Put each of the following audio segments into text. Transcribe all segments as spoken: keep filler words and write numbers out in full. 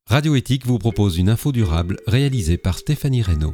Radio Éthique vous propose une info durable réalisée par Stéphanie Reynaud.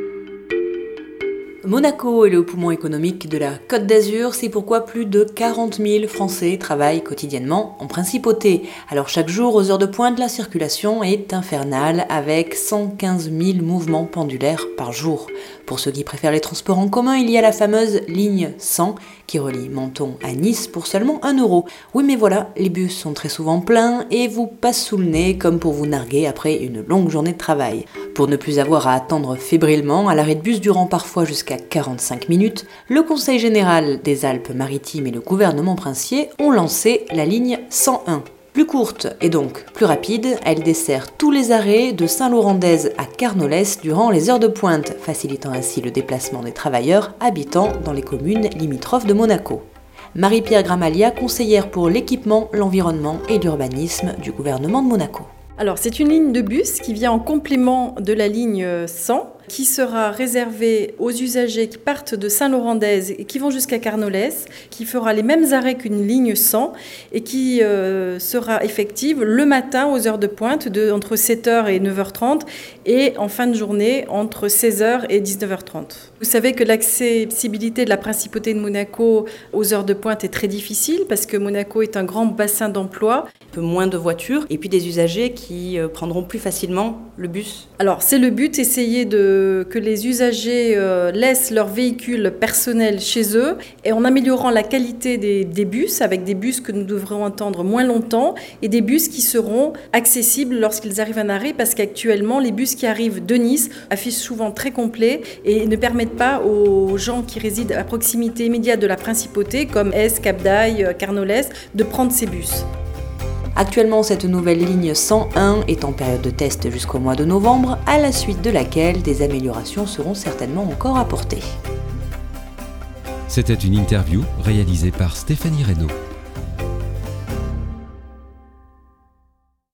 Monaco est le poumon économique de la Côte d'Azur, c'est pourquoi plus de quarante mille Français travaillent quotidiennement en principauté. Alors chaque jour, aux heures de pointe, la circulation est infernale avec cent quinze mille mouvements pendulaires par jour. Pour ceux qui préfèrent les transports en commun, il y a la fameuse ligne cent qui relie Menton à Nice pour seulement un euro. Oui mais voilà, les bus sont très souvent pleins et vous passent sous le nez comme pour vous narguer après une longue journée de travail. Pour ne plus avoir à attendre fébrilement à l'arrêt de bus durant parfois jusqu'à quarante-cinq minutes, le Conseil général des Alpes-Maritimes et le gouvernement princier ont lancé la ligne cent un. Plus courte et donc plus rapide, elle dessert tous les arrêts de Saint-Laurent-d'Èze à Carnolès durant les heures de pointe, facilitant ainsi le déplacement des travailleurs habitant dans les communes limitrophes de Monaco. Marie-Pierre Gramalia, conseillère pour l'équipement, l'environnement et l'urbanisme du gouvernement de Monaco. Alors, c'est une ligne de bus qui vient en complément de la ligne cent, qui sera réservée aux usagers qui partent de Saint-Laurent-d'Èze et qui vont jusqu'à Carnolès, qui fera les mêmes arrêts qu'une ligne cent et qui euh, sera effective le matin aux heures de pointe de, entre sept heures et neuf heures trente et en fin de journée entre seize heures et dix-neuf heures trente. Vous savez que l'accessibilité de la principauté de Monaco aux heures de pointe est très difficile parce que Monaco est un grand bassin d'emploi. Un peu moins de voitures et puis des usagers qui euh, prendront plus facilement le bus. Alors, c'est le but, essayer de que les usagers euh, laissent leur véhicule personnel chez eux et en améliorant la qualité des, des bus, avec des bus que nous devrons attendre moins longtemps et des bus qui seront accessibles lorsqu'ils arrivent à un arrêt parce qu'actuellement, les bus qui arrivent de Nice affichent souvent très complet et ne permettent pas aux gens qui résident à proximité immédiate de la principauté, comme Aix, Cap d'Aille, Carnolès, de prendre ces bus. Actuellement, cette nouvelle ligne cent un est en période de test jusqu'au mois de novembre, à la suite de laquelle des améliorations seront certainement encore apportées. C'était une interview réalisée par Stéphanie Reynaud.